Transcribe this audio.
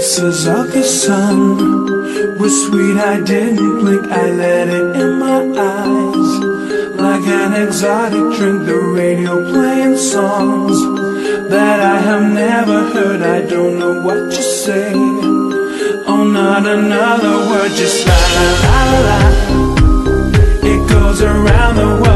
kisses of the sun were sweet, I didn't blink, I let it in my eyes. Like an exotic drink, the radio playing songs that I have never heard, I don't know what to say. Oh, not another word, just la la la la la. It goes around the world.